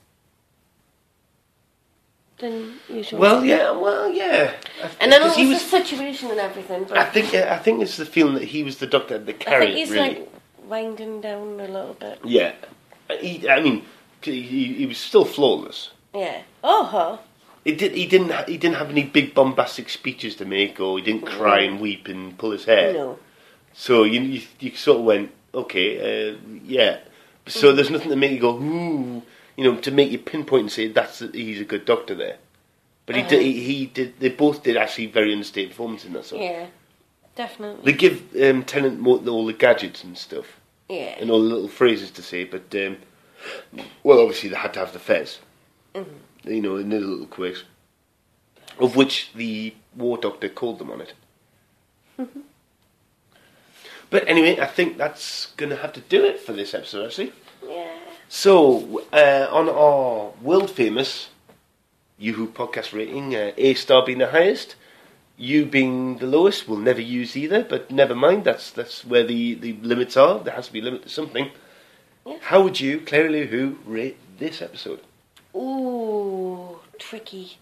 than usual. Well, yeah, well, yeah. I th- and I know it he was was the situation and everything, but I think I think it's the feeling that he was the doctor that I carried think he's it, really. like winding down a little bit. Yeah. He, I mean, he, he was still flawless. Yeah. Oh, huh. He did. He didn't. ha- He didn't have any big bombastic speeches to make, or he didn't cry and weep and pull his hair. No. So you you, you sort of went, okay, uh, yeah. So there's nothing to make you go, ooh, you know, to make you pinpoint and say that's he's a good doctor there. But he Uh-huh. did. He, he did. They both did actually very understated performances in that song. Yeah. Definitely. They give um, Tennant more, all the gadgets and stuff, Yeah. and all the little phrases to say. But um, well, obviously they had to have the fez. Mm-hmm. You know, in the little quiz, of which the war doctor called them on it. Mm-hmm. But anyway, I think that's going to have to do it for this episode, actually. Yeah. So, uh, on our world famous Yoo-Hoo podcast rating, uh, A star being the highest, U being the lowest, we'll never use either, but never mind, that's that's where the, the limits are. There has to be a limit to something. Yeah. How would you, Clary Lou Who, rate this episode? Ooh, tricky.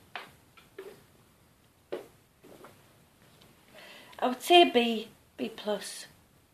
I would say B, B plus.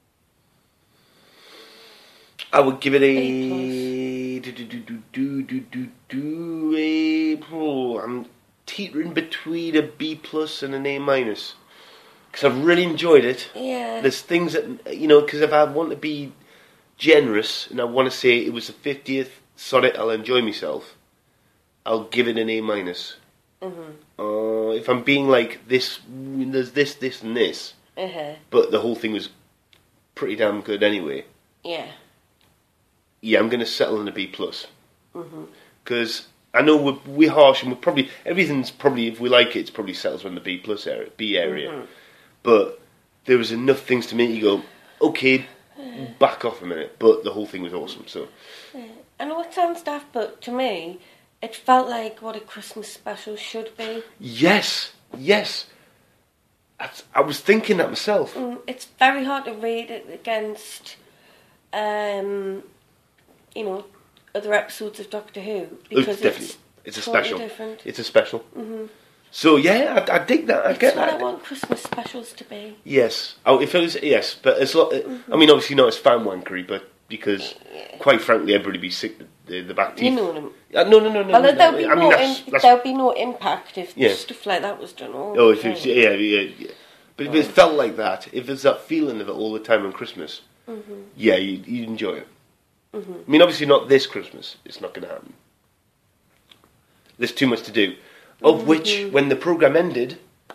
I would give it a A do do do do do do do do a. Oh, I'm teetering between a B plus and an A minus because I've really enjoyed it. Yeah. There's things that you know because if I want to be generous and I want to say it was the fiftieth sonnet, I'll enjoy myself. I'll give it an A minus. Mhm. Uh, if I'm being like this, there's this, this, and this, Uh huh. but the whole thing was pretty damn good anyway. Yeah. Yeah, I'm going to settle in a B plus. Mhm. Because I know we're, we're harsh and we're probably everything's probably if we like it, it's probably settles in the B plus area, B area. Mhm. But there was enough things to make you go, okay, back off a minute. But the whole thing was awesome. So Yeah. I know it sounds daft, but to me, it felt like what a Christmas special should be. yes, yes, I, I was thinking that myself. Mm, it's very hard to rate it against, um, you know, other episodes of Doctor Who because Definitely. it's It's a totally special. different. It's a special. Mm-hmm. So yeah, I, I dig that. I It's get what that. I want Christmas specials to be. Yes. Oh, if it was yes, but as lo- Mm-hmm. I mean, obviously not as fan wankery, but because, Yeah. quite frankly, everybody be sick to the, the back teeth. You know them. Uh, no, no, no, no. Well, no, there'll no. be I mean, no that's, in, that's, there'll be no impact if Yeah. stuff like that was done all oh, the if it's, time. yeah, yeah, yeah. But if it felt like that, if there's that feeling of it all the time on Christmas, Mm-hmm. yeah, you you enjoy it. Mm-hmm. I mean, obviously not this Christmas. It's not going to happen. There's too much to do. Of Mm-hmm. which, when the programme ended,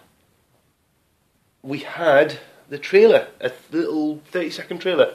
we had the trailer, a little thirty-second trailer,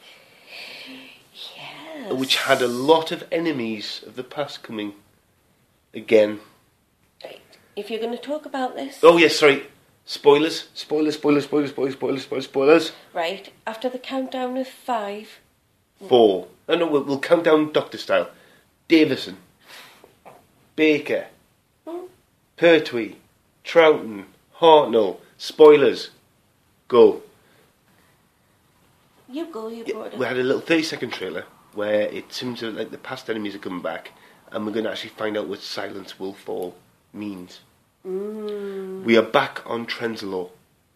Yes. which had a lot of enemies of the past coming again. Right. If you're going to talk about this, Oh, yes, sorry. Spoilers. Spoilers, spoilers, spoilers, spoilers, spoilers, spoilers, spoilers. right, after the countdown of five, Four. No, no, we'll, we'll count down Doctor style. Davison. Baker. Hmm. Pertwee. Troughton. Hartnell. Spoilers. Go. you go, you Yeah, brought it. we had a little thirty second trailer where it seems like the past enemies are coming back and we're going to actually find out what Silence Will Fall means. Mm. We are back on Trenzalore.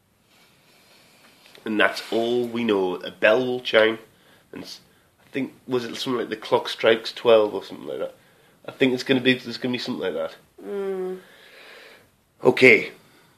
And that's all we know. A bell will chime and s- I think, was it something like the clock strikes twelve or something like that? I think it's going to be, there's going to be something like that. Mm. Okay.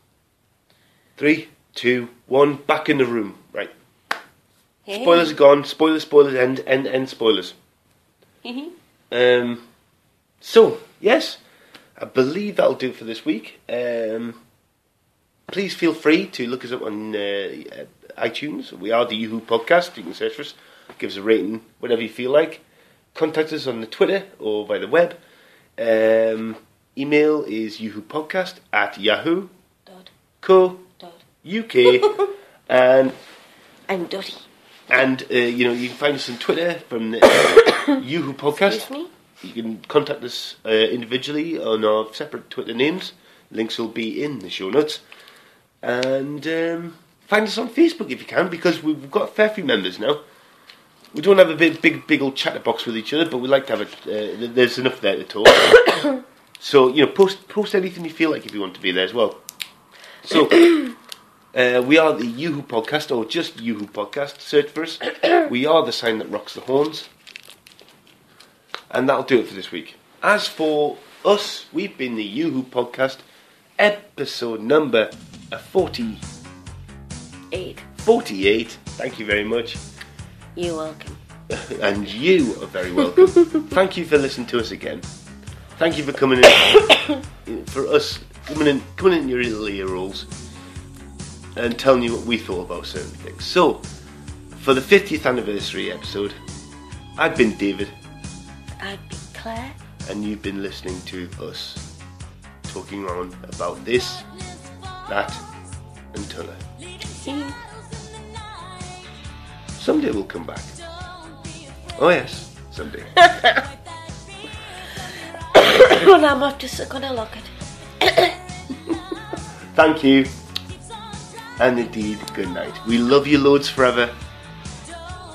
Three, two, one, back in the room. Right. Hey. Spoilers are gone. Spoilers, spoilers, end, end, end, spoilers. Mhm. Um, so, yes, I believe that'll do it for this week. Um, please feel free to look us up on uh, iTunes. We are the Yoo-Hoo Podcast. You can search for us. Give us a rating, whatever you feel like. Contact us on the Twitter or by the web. Um, email is yoohoopodcast at yahoo Dot, co dot. uk and I'm dirty. and uh, you know you can find us on Twitter from the uh, Yoo-Hoo Podcast. Excuse me? You can contact us uh, individually on our separate Twitter names. Links will be in the show notes. And um, find us on Facebook if you can, because we've got a fair few members now. We don't have a big, big, big old chatterbox with each other, but we like to have it. Uh, there's enough there to talk. So you know, post post anything you feel like if you want to be there as well. So uh, we are the Yoo-Hoo Podcast, or just Yoo-Hoo Podcast. Search for us. We are the sign that rocks the horns. And that'll do it for this week. As for us, we've been the Yoo-Hoo Podcast, episode number forty, Eight. forty-eight. Thank you very much. You're welcome. And you are very welcome. Thank you for listening to us again. Thank you for coming in, for us, coming in, coming in your little ear rolls and telling you what we thought about certain things. So, for the fiftieth anniversary episode, I've been David. I'd be Claire. And you've been listening to us talking on about this, that, and t'other. Someday we'll come back. Oh yes, someday. Well, I'm off to suck on a locket. Thank you. And indeed, good night. We love you loads forever.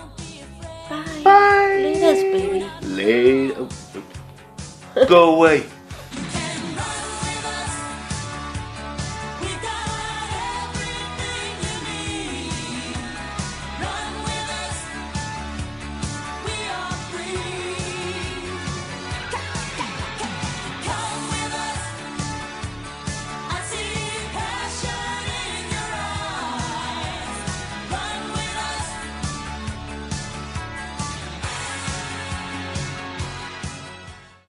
Bye. Bye. Laters, baby. Later. Go away.